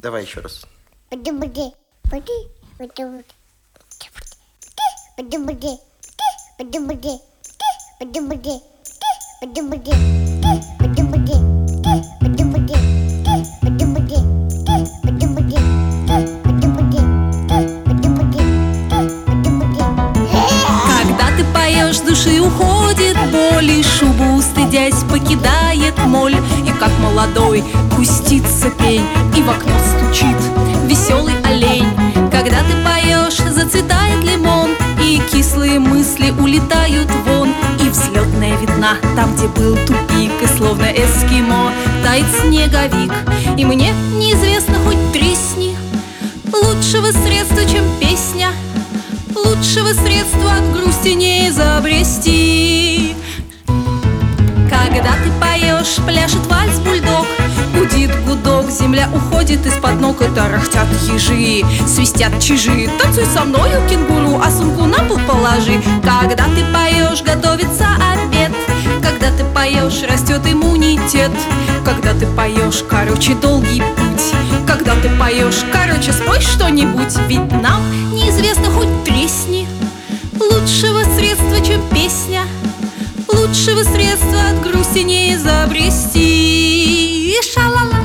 Давай еще раз. Когда ты поешь, с души уходит боль, и шубу, стыдясь, покидает моль. И как молодой кустится пень, и в окно стучит веселый олень. Когда ты поешь, зацветает лимон, и кислые мысли улетают вон. И взлетная видна там, где был тупик, и словно эскимо тает снеговик. И мне неизвестно, хоть тресни, лучшего средства, чем песня, лучшего средства от грусти не изобрести. Когда ты поешь, пляшет вальс бульдог, гудит гудок, земля уходит из-под ног, и тарахтят ежи, свистят чижи. Танцуй со мною, кенгуру, а сумку на пол положи. Когда ты поешь, готовится обед. Когда ты поешь, растет иммунитет. Когда ты поешь, короче, долгий путь. Когда ты поешь, короче, спой что-нибудь. Ведь нам неизвестно, хоть тресни, лучшего средства, чем песня, лучшего средства от грусти не изобрести. Ша-ла-ла-ла-ла-ла.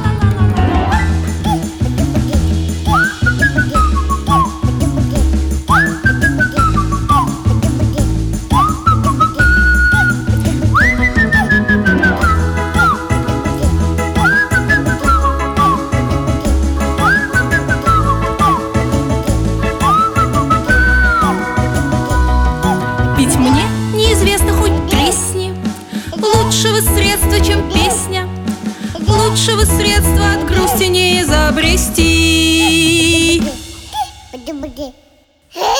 Ведь мне неизвестно, хоть тресни, лучшего средства, чем песня, лучшего средства от грусти не изобрести.